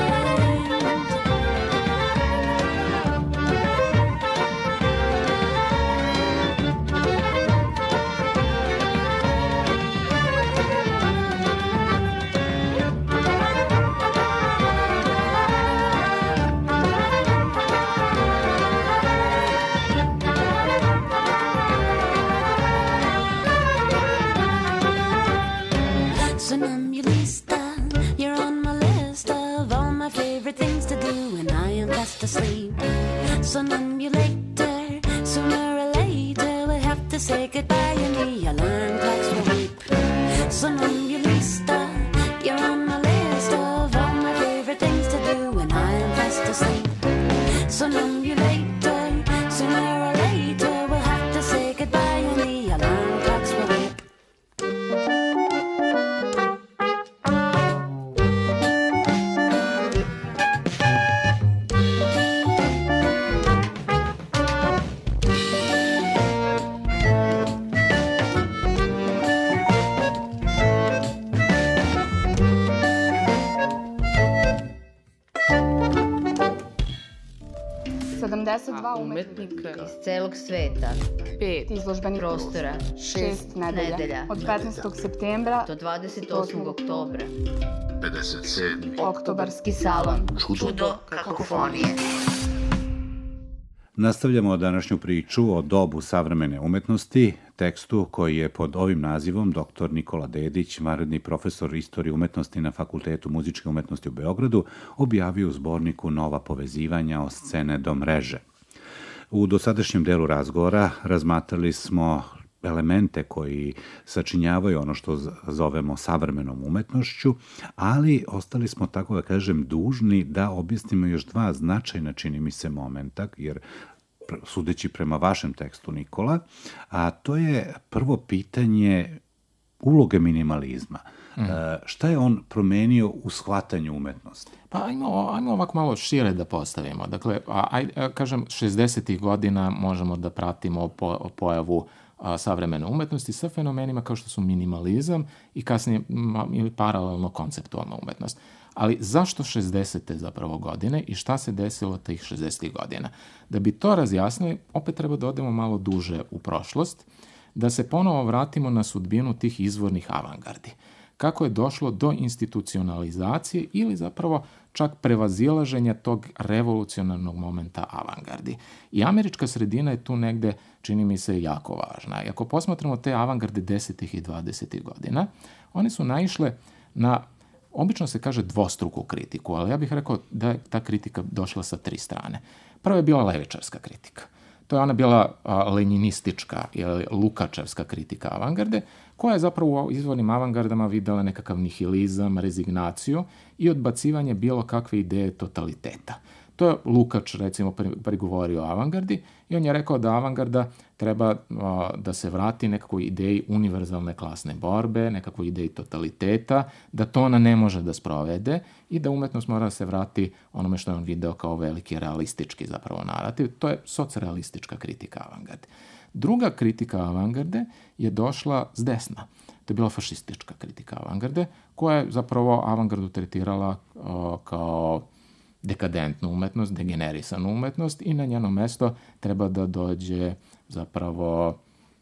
Somnambulista, you're on my list of all my favorite things to do when I am fast asleep. Somnambulator, sooner or later we'll have to say goodbye and the alarm clocks will beep. Somnambulista, you're on my list of all my favorite things to do when I am fast asleep. Somnambulator, sooner or later we'll have to say goodbye and the alarm clocks will beep. sedamdeset dva umetnika iz celog sveta, pet izložbenih prostora, šest nedelja, nedelja od petnaestog septembra do dvadeset osmog oktobra, pedeset sedmi oktobarski salon, čudo kakofonije. Nastavljamo današnju priču o dobu savremene umetnosti, tekstu koji je pod ovim nazivom doktor Nikola Dedić, vanredni profesor istorije umetnosti na Fakultetu muzičke umetnosti u Beogradu, objavio u zborniku Nova povezivanja od scene do mreže. U dosadašnjem delu razgovora razmatrali smo elemente koji sačinjavaju ono što zovemo savremenom umetnošću, ali ostali smo, tako da kažem, dužni da objasnimo još dva značajna, čini mi se, momenta, jer sudeći prema vašem tekstu, Nikola, a to je prvo pitanje uloge minimalizma. Mm. E, šta je on promenio u shvatanju umetnosti? Pa ajmo, ajmo ovako malo šire da postavimo. Dakle, aj, kažem, šezdesetih godina možemo da pratimo po, pojavu a, savremene umetnosti sa fenomenima kao što su minimalizam i kasnije ili paralelno konceptualna umetnost. Ali zašto šezdesete zapravo godine i šta se desilo tih šezdesetih godina? Da bi to razjasnili, opet treba da odemo malo duže u prošlost, da se ponovo vratimo na sudbinu tih izvornih avangardi. Kako je došlo do institucionalizacije ili zapravo čak prevazilaženja tog revolucionarnog momenta avangardi. I američka sredina je tu negde, čini mi se, jako važna. I ako posmatramo te avangarde desetih i dvadesetih godina, one su naišle na obično se kaže dvostruku kritiku, ali ja bih rekao da je ta kritika došla sa tri strane. Prva je bila levičarska kritika. To je ona bila a, lenjinistička ili lukačevska kritika avangarde, koja je zapravo u izvornim avangardama videla nekakav nihilizam, rezignaciju i odbacivanje bilo kakve ideje totaliteta. To je Lukač, recimo, pregovorio o avangardi i on je rekao da avangarda treba a, da se vrati nekakvoj ideji univerzalne klasne borbe, nekakvoj ideji totaliteta, da to ona ne može da sprovede i da umetnost mora da se vrati onome što je on video kao veliki realistički zapravo narativ. To je socrealistička kritika avangarde. Druga kritika avangarde je došla s desna. To je bila fašistička kritika avangarde, koja je zapravo avangardu tretirala a, kao dekadentnu umetnost, degenerisanu umetnost i na njeno mesto treba da dođe zapravo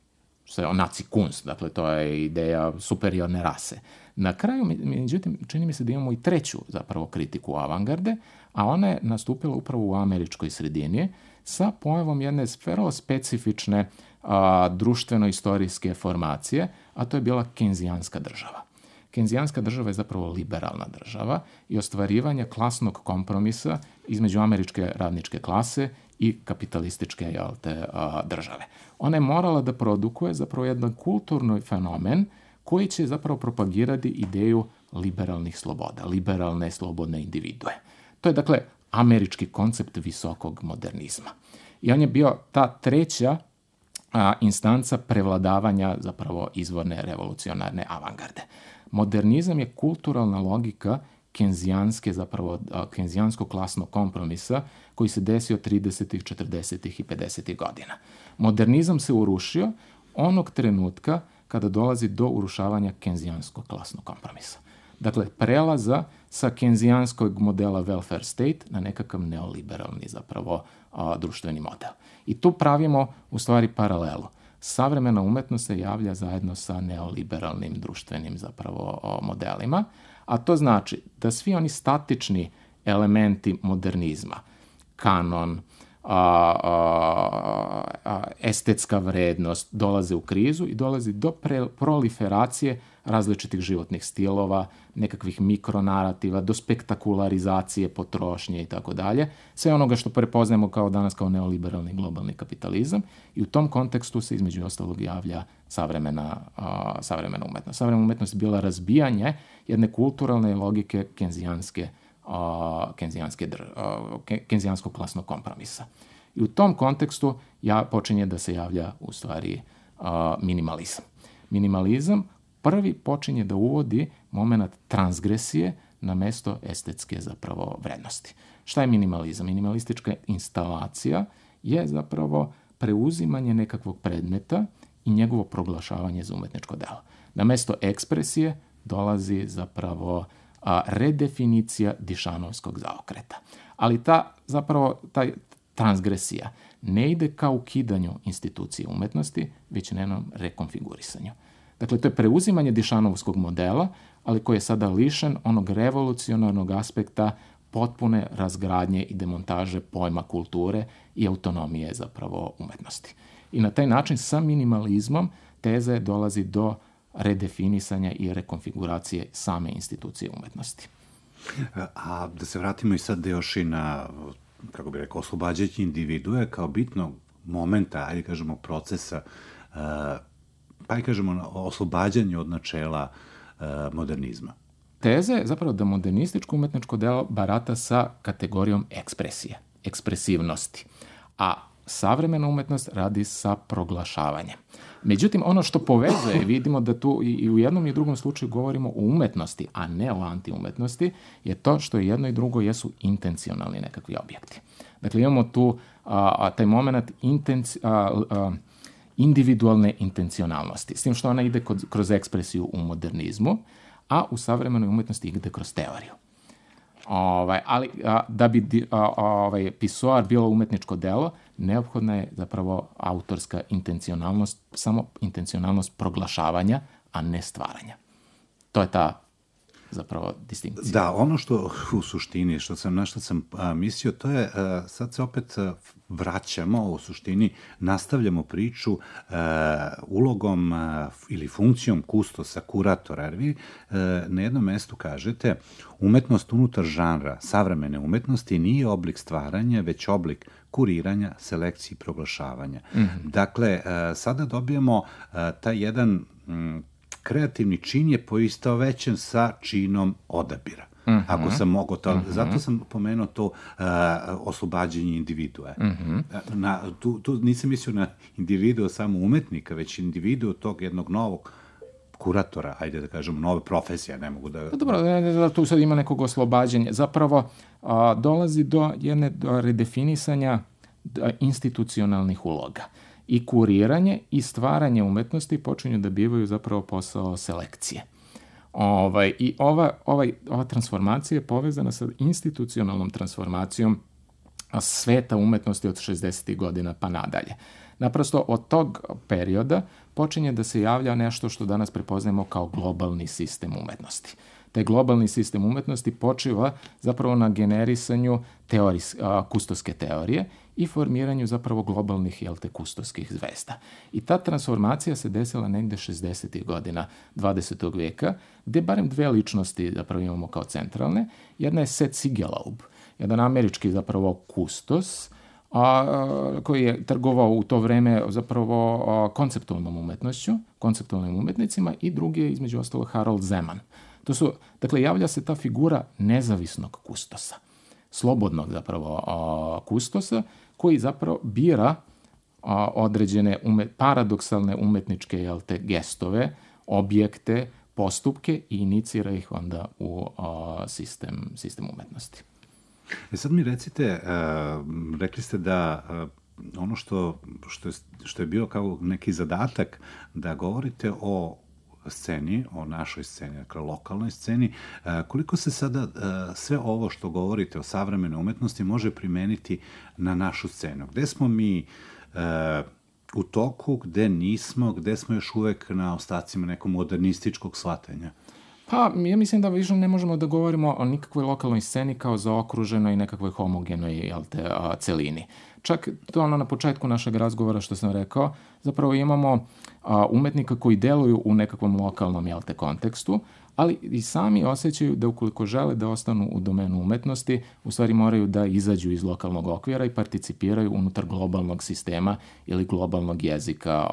se nazi kunst, dakle to je ideja superiorne rase. Na kraju, međutim, čini mi se da imamo i treću zapravo kritiku avangarde, a ona je nastupila upravo u američkoj sredini sa pojavom jedne vrlo specifične a, društveno-istorijske formacije, a to je bila kenzijanska država. Kenzijanska država je zapravo liberalna država i ostvarivanje klasnog kompromisa između američke radničke klase i kapitalističke jel te, a, države. Ona je morala da produkuje zapravo jedan kulturni fenomen koji će zapravo propagirati ideju liberalnih sloboda, liberalne slobodne individue. To je dakle američki koncept visokog modernizma. I on je bio ta treća a, instanca prevladavanja zapravo izvorne revolucionarne avangarde. Modernizam je kulturalna logika kenzijanske, zapravo kenzijanskog klasnog kompromisa koji se desio tridesetih, četrdesetih i pedesetih godina. Modernizam se urušio onog trenutka kada dolazi do urušavanja kenzijanskog klasnog kompromisa. Dakle, prelaza sa kenzijanskog modela welfare state na nekakav neoliberalni zapravo a, društveni model. I tu pravimo u stvari paralelu. Savremena umetnost se javlja zajedno sa neoliberalnim društvenim zapravo o, modelima, a to znači da svi oni statični elementi modernizma, kanon, a, a, a, estetska vrednost, dolaze u krizu i dolazi do pre, proliferacije različitih životnih stilova, nekakvih mikronarativa, do spektakularizacije potrošnje i tako dalje. Sve onoga što prepoznajemo kao danas kao neoliberalni globalni kapitalizam i u tom kontekstu se između ostalog javlja savremena, a, savremena umetnost. Savremena umetnost je bila razbijanje jedne kulturalne logike kenzijanske a, kenzijanske, a, kenzijanskog klasnog kompromisa. I u tom kontekstu ja počinje da se javlja u stvari a, minimalizam. Minimalizam prvi počinje da uvodi moment transgresije na mesto estetske zapravo vrednosti. Šta je minimalizam? Minimalistička instalacija je zapravo preuzimanje nekakvog predmeta i njegovo proglašavanje za umetničko delo. Na mesto ekspresije dolazi zapravo a, redefinicija dišanovskog zaokreta. Ali ta zapravo ta transgresija ne ide ka ukidanju institucije umetnosti, već njenom rekonfigurisanju. Dakle, to je preuzimanje dišanovskog modela, ali koji je sada lišen onog revolucionarnog aspekta potpune razgradnje i demontaže pojma kulture i autonomije zapravo umetnosti. I na taj način sa minimalizmom teze dolazi do redefinisanja i rekonfiguracije same institucije umetnosti. A da se vratimo i sad još i na, kako bih rekao, oslobađanje individue kao bitnog momenta, ajde kažemo, procesa, pa i kažemo oslobađanje od načela modernizma. Teza je zapravo da modernističko umetničko delo barata sa kategorijom ekspresije, ekspresivnosti, a savremena umetnost radi sa proglašavanjem. Međutim, ono što povezuje, vidimo da tu i u jednom i drugom slučaju govorimo o umetnosti, a ne o antiumetnosti, je to što jedno i drugo jesu intencionalni nekakvi objekti. Dakle, imamo tu a, a, taj moment intenci, a, a, individualne intencionalnosti, s tim što ona ide kod, kroz ekspresiju u modernizmu, a u savremenoj umetnosti ide kroz teoriju. Ovaj, ali a, da bi a, ovaj, pisoar bilo umetničko delo, neophodna je zapravo autorska intencionalnost, samo intencionalnost proglašavanja, a ne stvaranja. To je ta zapravo distinkcija. Da, ono što u suštini, što sam, na što sam a, mislio, to je, a, sad se opet a, vraćamo, u suštini nastavljamo priču a, ulogom a, ili funkcijom kustosa, kuratora, jer vi a, na jednom mestu kažete umetnost unutar žanra savremene umetnosti nije oblik stvaranja, već oblik kuriranja, selekcije i proglašavanja. Mm-hmm. Dakle, a, sada dobijamo a, taj jedan m, kreativni čin je poistovećen sa činom odabira. Mm-hmm. Ako sam mogao to, mm-hmm. zato sam pomenuo to uh, oslobađanje individue. Mm-hmm. Na, tu, tu nisam mislio na individuo samo umetnika, već individuo tog jednog novog kuratora, ajde da kažem, nove profesije, ne mogu da... Dobro, da tu sad ima nekog oslobađanja. Zapravo, a, dolazi do jedne do redefinisanja institucionalnih uloga. I kuriranje i stvaranje umetnosti počinju da bivaju zapravo posao selekcije. Ovaj, I ova, ovaj, ova transformacija je povezana sa institucionalnom transformacijom sveta umetnosti od šezdesetih godina pa nadalje. Naprosto od tog perioda počinje da se javlja nešto što danas prepoznajemo kao globalni sistem umetnosti. Taj globalni sistem umetnosti počiva zapravo na generisanju teorijs, a, kustoske teorije i formiranju zapravo globalnih, jel te, kustoskih zvezda. I ta transformacija se desila negde šezdesetih godina dvadesetog veka, gde barem dve ličnosti zapravo imamo kao centralne. Jedna je Seth Siegelaub, jedan američki zapravo kustos, a, koji je trgovao u to vreme zapravo a, konceptualnom umetnošću, konceptualnim umetnicima, i drugi je između ostalog Harold Zeman. To su, dakle, javlja se ta figura nezavisnog kustosa, slobodnog zapravo a, kustosa, koji zapravo bira a, određene umet, paradoksalne umetničke, jel te, gestove, objekte, postupke i inicira ih onda u a, sistem, sistem umetnosti. E sad mi recite, uh, rekli ste da uh, ono što, što, je, što je bio kao neki zadatak, da govorite o sceni, o našoj sceni, dakle lokalnoj sceni, uh, koliko se sada uh, sve ovo što govorite o savremenoj umetnosti može primeniti na našu scenu? Gde smo mi uh, u toku, gde nismo, gde smo još uvek na ostacima nekog modernističkog shvatanja? Pa, ja mislim da više ne možemo da govorimo o nikakvoj lokalnoj sceni kao zaokruženoj i nekakvoj homogenoj, jel te, a, celini. Čak to ono na početku našeg razgovora što sam rekao, zapravo imamo a, umetnika koji deluju u nekakvom lokalnom, jel te, kontekstu, ali i sami osjećaju da ukoliko žele da ostanu u domenu umetnosti, u stvari moraju da izađu iz lokalnog okvira i participiraju unutar globalnog sistema ili globalnog jezika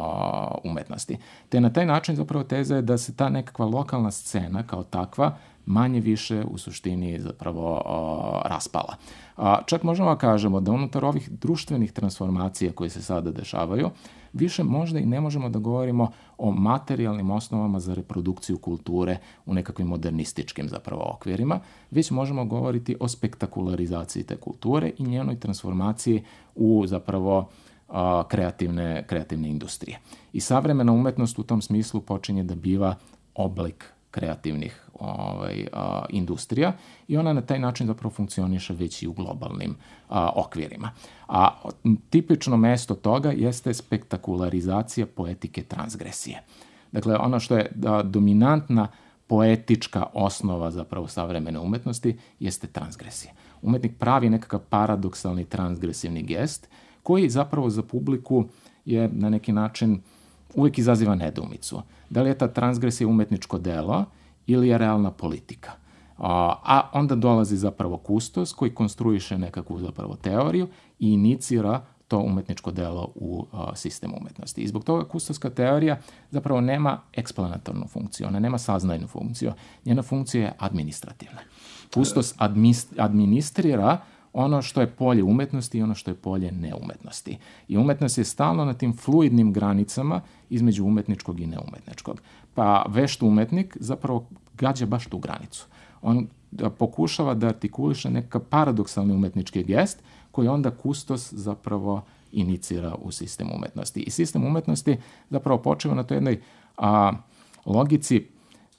a, umetnosti. Te na taj način zapravo teza je da se ta nekakva lokalna scena kao takva manje više u suštini zapravo a, raspala. A, čak možemo da kažemo da unutar ovih društvenih transformacija koje se sada dešavaju, više možda i ne možemo da govorimo o materijalnim osnovama za reprodukciju kulture u nekakvim modernističkim zapravo okvirima, već možemo govoriti o spektakularizaciji te kulture i njenoj transformaciji u zapravo a, kreativne, kreativne industrije. I savremena umetnost u tom smislu počinje da biva oblik kreativnih ovaj, a, industrija i ona na taj način zapravo funkcioniše već i u globalnim a, okvirima. A tipično mesto toga jeste spektakularizacija poetike transgresije. Dakle, ono što je a, dominantna poetička osnova zapravo savremene umetnosti jeste transgresija. Umetnik pravi nekakav paradoksalni transgresivni gest koji zapravo za publiku je na neki način uvijek izaziva nedoumicu. Da li je ta transgresija umetničko delo ili je realna politika? A, a onda dolazi zapravo kustos koji konstruiše nekakvu zapravo teoriju i inicira to umetničko delo u a, sistem umetnosti. I zbog toga kustoska teorija zapravo nema eksplanatornu funkciju, ona nema saznajnu funkciju. Njena funkcija je administrativna. Kustos administrira ono što je polje umetnosti i ono što je polje neumetnosti. I umetnost je stalno na tim fluidnim granicama između umetničkog i neumetničkog. Pa vešt umetnik zapravo gađa baš tu granicu. On pokušava da artikuliše neka paradoksalni umetnički gest koji onda kustos zapravo inicira u sistem umetnosti. I sistem umetnosti zapravo počeva na toj jednoj a, logici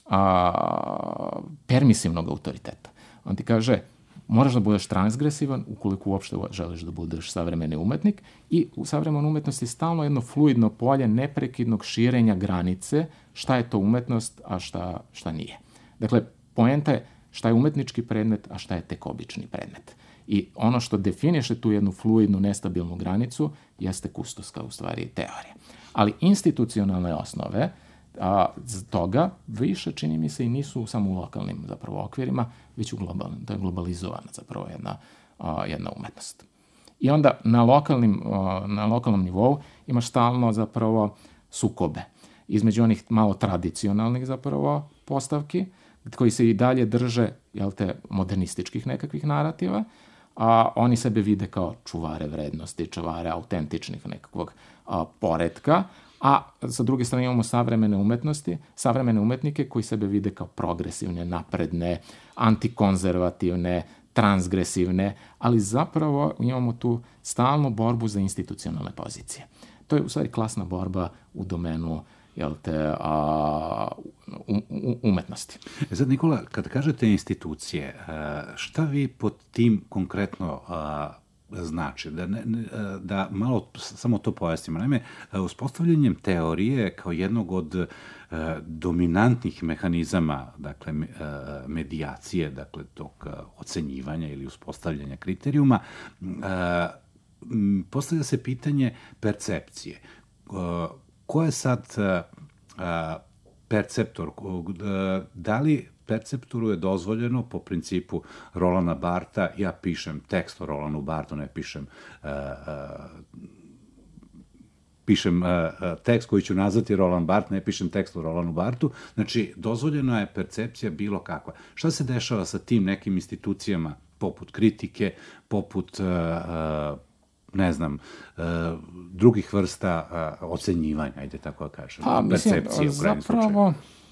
a, permisivnog autoriteta. On ti kaže, moraš da budeš transgresivan ukoliko uopšte želiš da budeš savremeni umetnik i u savremenoj umetnosti je stalno jedno fluidno polje neprekidnog širenja granice šta je to umetnost, a šta, šta nije. Dakle, poenta je šta je umetnički predmet, a šta je tek obični predmet. I ono što definiše tu jednu fluidnu, nestabilnu granicu jeste kustoska, u stvari, teorija. Ali institucionalne osnove a, toga više, čini mi se, i nisu samo u lokalnim zapravo okvirima, već u globalnim. To je globalizovana zapravo jedna, a, jedna umetnost. I onda na, lokalnim, a, na lokalnom nivou imaš stalno zapravo sukobe između onih malo tradicionalnih zapravo postavki, koji se i dalje drže, jel te, modernističkih nekakvih narativa, a oni sebe vide kao čuvare vrednosti, čuvare autentičnih nekakvog a, poretka, a sa druge strane imamo savremene umetnosti, savremene umetnike koji sebe vide kao progresivne, napredne, antikonzervativne, transgresivne, ali zapravo imamo tu stalnu borbu za institucionalne pozicije. To je u stvari klasna borba u domenu, jel te, a, u, u, umetnosti. E sad, Nikola, kad kažete institucije, šta vi pod tim konkretno a, znači? Da, ne, da malo samo to pojasnimo. Naime, uspostavljanjem teorije kao jednog od a, dominantnih mehanizama, dakle, medijacije, dakle, tog ocenjivanja ili uspostavljanja kriterijuma, a, postavlja se pitanje percepcije. A, ko je sad a, perceptor? Da li perceptoru je dozvoljeno po principu Rolanda Bartha, ja pišem tekst o Rolandu Barthu, ne pišem a, a, pišem a, a, tekst koji ću nazvati Roland Barthes, ne pišem tekst o Rolandu Barthu, znači dozvoljena je percepcija bilo kakva. Šta se dešava sa tim nekim institucijama poput kritike, poput a, a, ne znam, uh, drugih vrsta uh, ocenjivanja, ajde tako da kažem, pa, percepcije u krajnjem slučaju. Zapravo,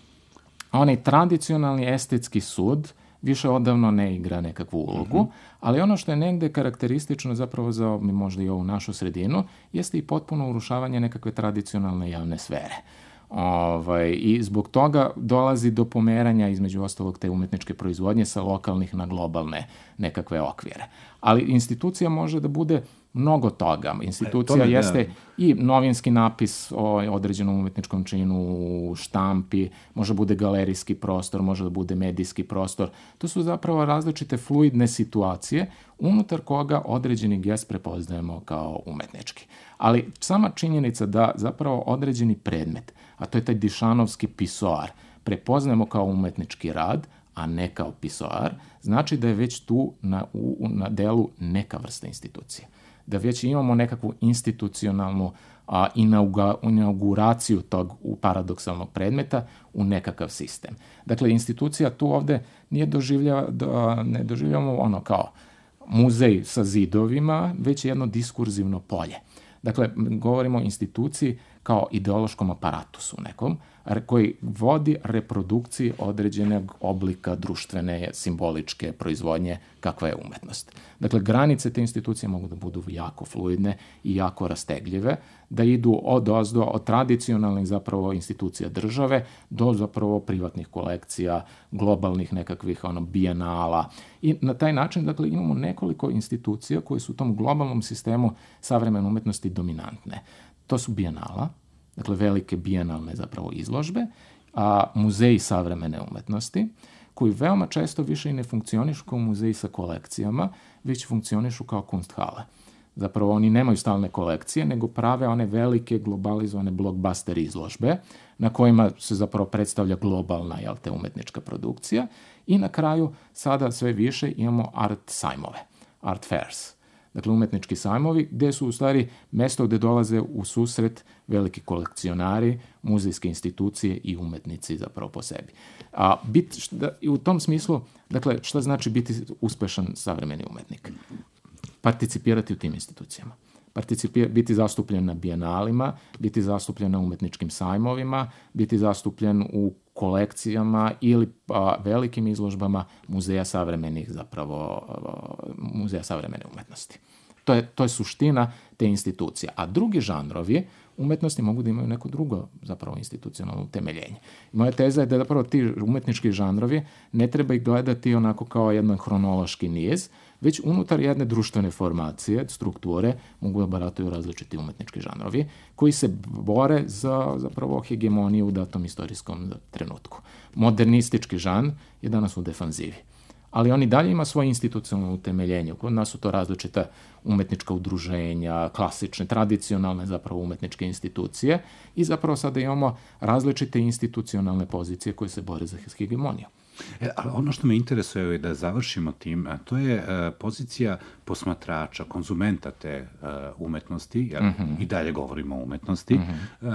onaj tradicionalni estetski sud više odavno ne igra nekakvu ulogu, mm-hmm. ali ono što je negde karakteristično zapravo za možda i ovu našu sredinu, jeste i potpuno urušavanje nekakve tradicionalne javne sfere. Ovaj, i zbog toga dolazi do pomeranja između ostalog te umetničke proizvodnje sa lokalnih na globalne nekakve okvire. Ali institucija može da bude mnogo toga. Institucija e, jeste da. I novinski napis o određenom umetničkom činu u štampi, može da bude galerijski prostor, može da bude medijski prostor. To su zapravo različite fluidne situacije unutar koga određeni gest prepoznajemo kao umetnički. Ali sama činjenica da zapravo određeni predmet, a to je taj Dišanovski pisoar, prepoznajemo kao umetnički rad, a ne kao pisoar, znači da je već tu na, u, na delu neka vrsta institucije. Da već imamo nekakvu institucionalnu a, inauga, inauguraciju tog paradoksalnog predmeta u nekakav sistem. Dakle, institucija tu ovde nije doživljava, do, ne doživljamo ono kao muzej sa zidovima, već je jedno diskurzivno polje. Dakle, govorimo o instituciji kao ideološkom aparatusu nekom, koji vodi reprodukciji određenog oblika društvene, simboličke proizvodnje kakva je umetnost. Dakle, granice te institucije mogu da budu jako fluidne i jako rastegljive, da idu od ozdo, od tradicionalnih zapravo institucija države do zapravo privatnih kolekcija, globalnih nekakvih ono, bijenala. I na taj način, dakle, imamo nekoliko institucija koje su u tom globalnom sistemu savremene umetnosti dominantne. To su bijenala, dakle velike bijenalne zapravo izložbe, a muzeji savremene umetnosti, koji veoma često više i ne funkcionišu kao muzeji sa kolekcijama, već funkcionišu kao kunsthale. Zapravo oni nemaju stalne kolekcije, nego prave one velike globalizovane blockbuster izložbe, na kojima se zapravo predstavlja globalna, jel te, umetnička produkcija, i na kraju sada sve više imamo art sajmove, art fairs. Dakle, umetnički sajmovi, gde su u stvari mesto gde dolaze u susret veliki kolekcionari, muzejske institucije i umetnici zapravo po sebi. A bit, šta, i u tom smislu, dakle, šta znači biti uspešan savremeni umetnik? Participirati u tim institucijama. Participir, biti zastupljen na bijenalima, biti zastupljen na umetničkim sajmovima, biti zastupljen u kolekcijama ili a, velikim izložbama muzeja savremenih zapravo a, muzeja savremene umetnosti. To je, to je suština te institucije. A drugi žanrovi umetnosti mogu da imaju neko drugo zapravo institucionalno utemeljenje. Moja teza je da zapravo ti umetnički žanrovi ne treba ih gledati onako kao jedan hronološki niz, već unutar jedne društvene formacije, strukture, mogu da barataju različiti umetnički žanrovi koji se bore za zapravo hegemoniju u datom istorijskom trenutku. Modernistički žanr je danas u defanzivi, ali on i dalje ima svoje institucionalno utemeljenje. Kod nas su to različita umetnička udruženja, klasične, tradicionalne zapravo umetničke institucije i zapravo sada imamo različite institucionalne pozicije koje se bore za hegemoniju. E, ali ono što me interesuje je da završimo tim, a to je uh, pozicija posmatrača, konzumenta te uh, umetnosti, jer mm-hmm. i dalje govorimo o umetnosti. Mm-hmm. Uh,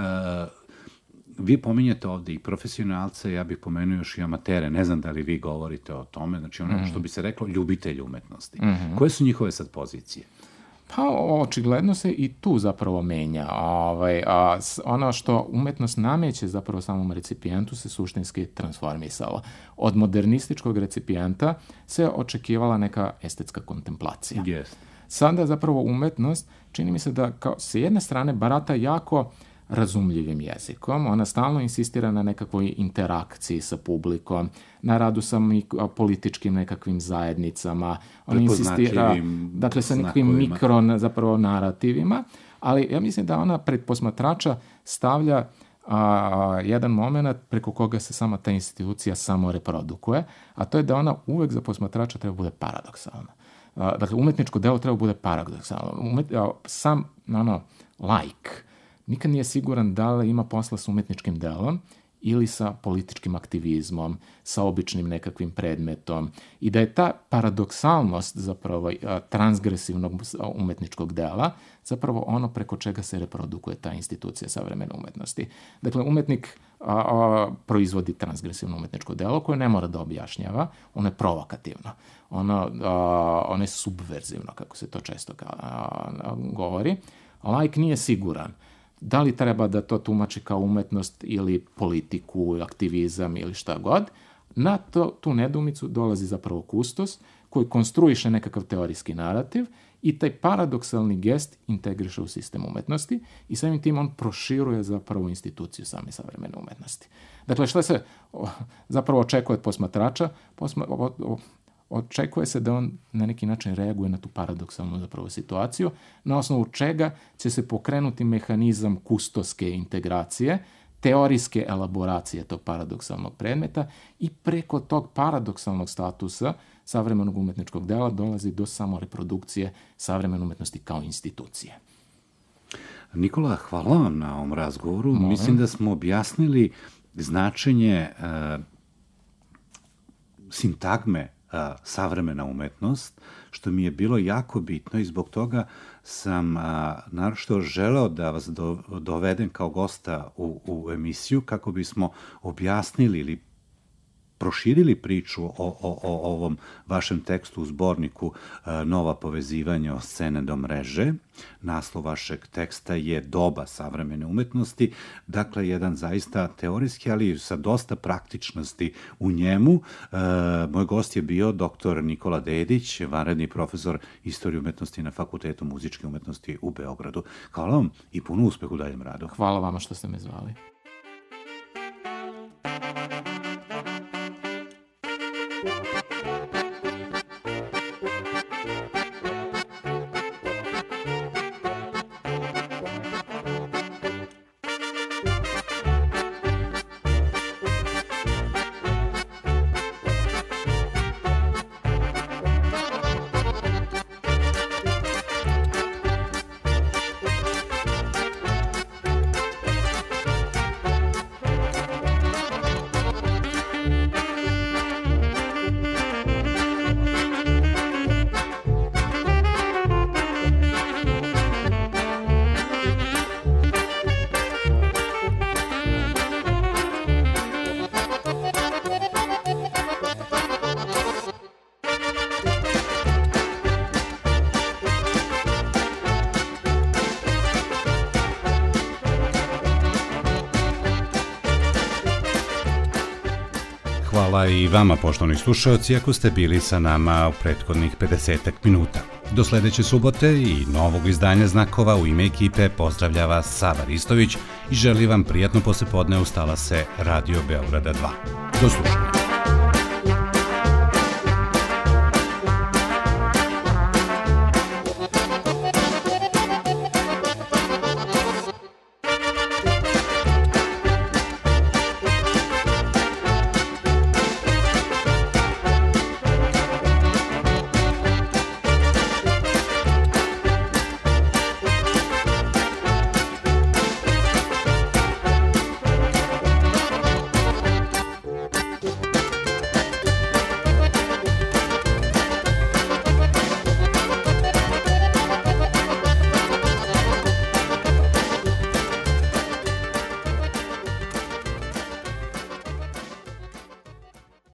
vi pominjete ovde i profesionalce, ja bih pomenuo još i amatere, ne znam da li vi govorite o tome, znači ono mm-hmm. što bi se reklo ljubitelji umetnosti. Mm-hmm. Koje su njihove sad pozicije? Pa očigledno se i tu zapravo menja. Ovaj, a, ono što umetnost nameće zapravo samom recipijentu se suštinski transformisalo. Od modernističkog recipijenta se očekivala neka estetska kontemplacija. Yes. Sada zapravo umetnost, čini mi se da kao, s jedne strane barata jako razumljivim jezikom. Ona stalno insistira na nekakvoj interakciji sa publikom, na radu sa političkim nekakvim zajednicama. Ona insistira, dakle, sa nekakvim mikro zapravo narativima, ali ja mislim da ona pred posmatrača stavlja a, jedan moment preko koga se sama ta institucija samo reprodukuje, a to je da ona uvek za posmatrača treba bude paradoksalna. A, dakle, umetničko delo treba bude paradoksalno. Umet, a, sam, ono, like, nikad nije siguran da li ima posla s umetničkim delom ili sa političkim aktivizmom, sa običnim nekakvim predmetom i da je ta paradoksalnost zapravo transgresivnog umetničkog dela zapravo ono preko čega se reprodukuje ta institucija savremene umetnosti. Dakle, umetnik a, a, proizvodi transgresivno umetničko delo koje ne mora da objašnjava, ono je provokativno, ono, a, ono je subverzivno, kako se to često a, a, govori. Laik nije siguran da li treba da to tumači kao umetnost ili politiku, aktivizam ili šta god. Na to, tu nedumicu dolazi zapravo kustos koji konstruiše nekakav teorijski narativ i taj paradoksalni gest integriše u sistem umetnosti i samim tim on proširuje zapravo instituciju same savremene umetnosti. Dakle, šta se zapravo očekuje od posmatrača? Posma, o, o, očekuje se da on na neki način reaguje na tu paradoksalnu zapravo situaciju, na osnovu čega će se pokrenuti mehanizam kustoske integracije, teorijske elaboracije tog paradoksalnog predmeta i preko tog paradoksalnog statusa savremenog umetničkog dela dolazi do samoreprodukcije savremene umetnosti kao institucije. Nikola, hvala vam na ovom razgovoru. Molim. Mislim da smo objasnili značenje uh, sintagme a, savremena umetnost, što mi je bilo jako bitno i zbog toga sam a, naročito želeo da vas do, dovedem kao gosta u, u emisiju kako bismo objasnili ili proširili priču o, o, o ovom vašem tekstu u zborniku e, Nova povezivanja od scene do mreže. Naslov vašeg teksta je Doba savremene umetnosti, dakle jedan zaista teorijski, ali sa dosta praktičnosti u njemu. E, moj gost je bio doktor Nikola Dedić, vanredni profesor istorije umetnosti na Fakultetu muzičke umetnosti u Beogradu. Hvala vam i puno uspeha u daljem radu. Hvala vama što ste me zvali. Hvala i vama, poštovani slušaoci, ako ste bili sa nama u prethodnih pedesetak minuta. Do sledeće subote i novog izdanja Znakova u ime ekipe pozdravlja vas Sava Ristović i želi vam prijatno poslepodne uz talase Radio Beograda dva. Do slušanja.